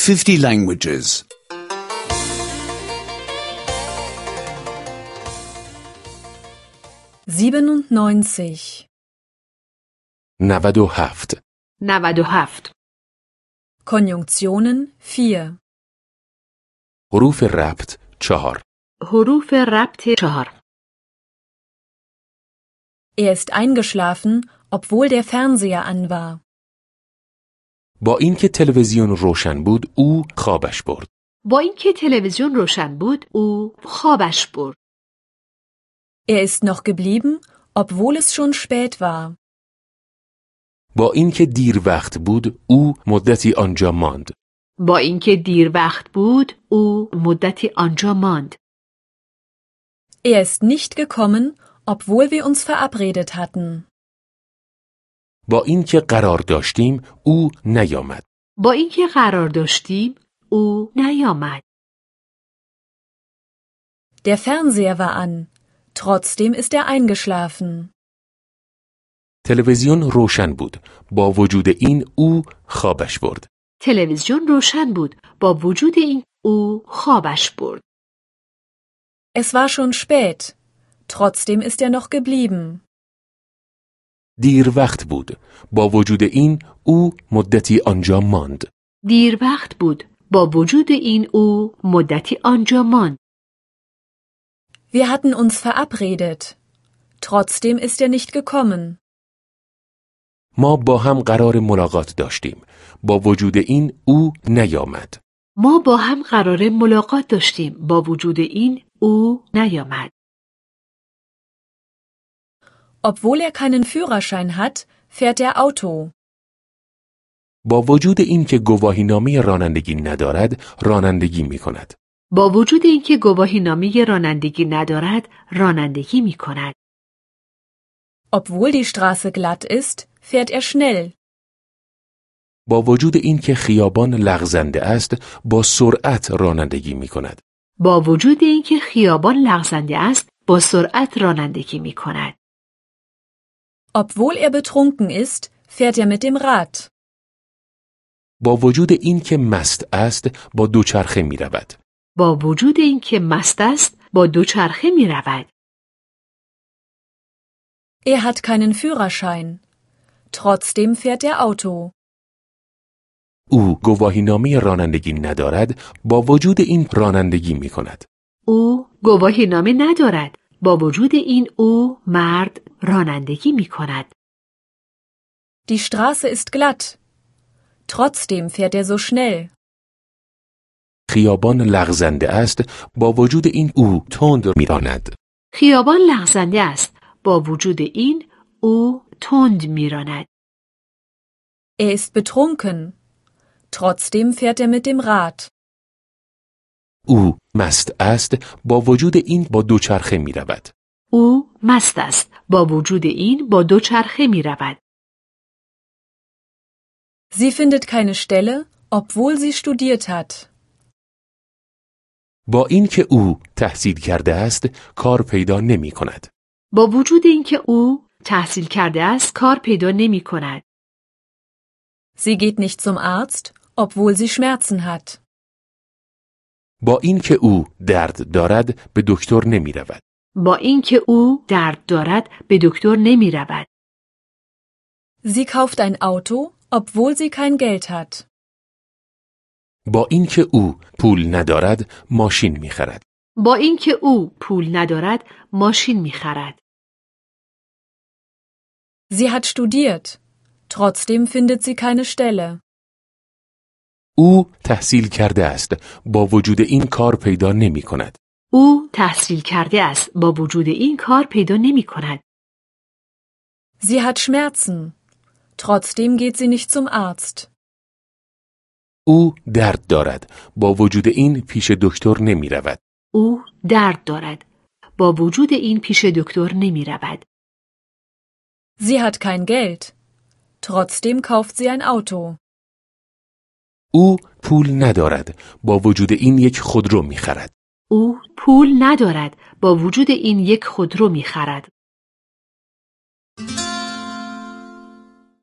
50 languages. 97. 97. 97. Konjunktionen 4. حروف ربط 4. حروف ربط 4. Er ist eingeschlafen, obwohl der Fernseher an war. با اینکه تلویزیون روشن بود او خوابش برد. با اینکه تلویزیون روشن بود او خوابش برد. Er ist noch geblieben, obwohl es schon spät war. با اینکه دیر وقت بود او مدتی آنجا ماند. با اینکه دیر وقت بود او مدتی آنجا ماند. Er ist nicht gekommen, obwohl wir uns verabredet hatten. با اینکه قرار داشتیم او نیامد. با اینکه قرار داشتیم او نیامد. Der Fernseher war an, trotzdem ist er eingeschlafen. تلویزیون روشن بود. با وجود این او خوابش برد. تلویزیون روشن بود. با وجود این او خوابش برد. Es war schon spät, trotzdem ist er noch geblieben. دیر وقت بود. با وجود این او مدتی آنجا ماند. دیر وقت بود. با وجود این او مدتی آنجا ماند. Wir hatten uns verabredet. Trotzdem ist er nicht gekommen. ما با هم قرار ملاقات داشتیم. با وجود این او نیامد. ما با هم قرار ملاقات داشتیم. با وجود این او نیامد. Obwohl er keinen Führerschein hat, fährt er Auto. با وجود این که گواهینامه رانندگی ندارد، رانندگی می کند. با وجود اینکه گواهینامه رانندگی ندارد، رانندگی می کند. Obwohl die Straße glatt ist, fährt er schnell. با وجود این که خیابان لغزنده است، با سرعت رانندگی می کند. با وجود اینکه خیابان لغزنده است، با سرعت رانندگی می کند. Obwohl er betrunken ist, fährt er mit dem Rad. با وجود این که مست است، با دوچرخه می رود. با وجود اینکه مست است، با دوچرخه می رود. Er hat keinen Führerschein. Trotzdem fährt er Auto. او گواهینامه رانندگی ندارد، با وجود این رانندگی می کند. او گواهینامه ندارد. با وجود این او مرد رانندگی می کند. Die Straße ist glatt. Trotzdem fährt er so schnell. خیابان لغزنده است، با وجود این او تند می راند. خیابان لغزنده است. با وجود این او تند می راند. Er ist betrunken. Trotzdem fährt er mit dem Rad. او مست است، با وجود این با دوچرخه می رود. او مست است. با وجود این با دوچرخه می رود. Sie findet keine Stelle, obwohl sie studiert hat. با اینکه او تحصیل کرده است، کار پیدا نمی کند. با وجود اینکه او تحصیل کرده است، کار پیدا نمی کند. Sie geht nicht zum Arzt, obwohl sie Schmerzen hat. با اینکه او درد دارد، به دکتر نمی رود. با اینکه او درد دارد، به دکتر نمی رود. Sie kauft ein Auto, obwohl sie kein Geld hat. با اینکه او پول ندارد، ماشین می خرد. با اینکه او پول ندارد، ماشین می خرد. Sie hat studiert. Trotzdem findet sie keine Stelle. او تحصیل کرده است، با وجود این کار پیدا نمی کند. او تحصیل کرده است. با وجود این کار پیدا نمی کند. Sie hat Schmerzen. Trotzdem geht sie nicht zum Arzt. او درد دارد، با وجود این پیش دکتر نمی رود. او درد دارد. با وجود این پیش دکتر نمی رود. Sie hat kein Geld. Trotzdem kauft sie ein Auto. او پول ندارد، با وجود این یک خودرو می خرد. او پول ندارد. با وجود این یک خودرو می خرد.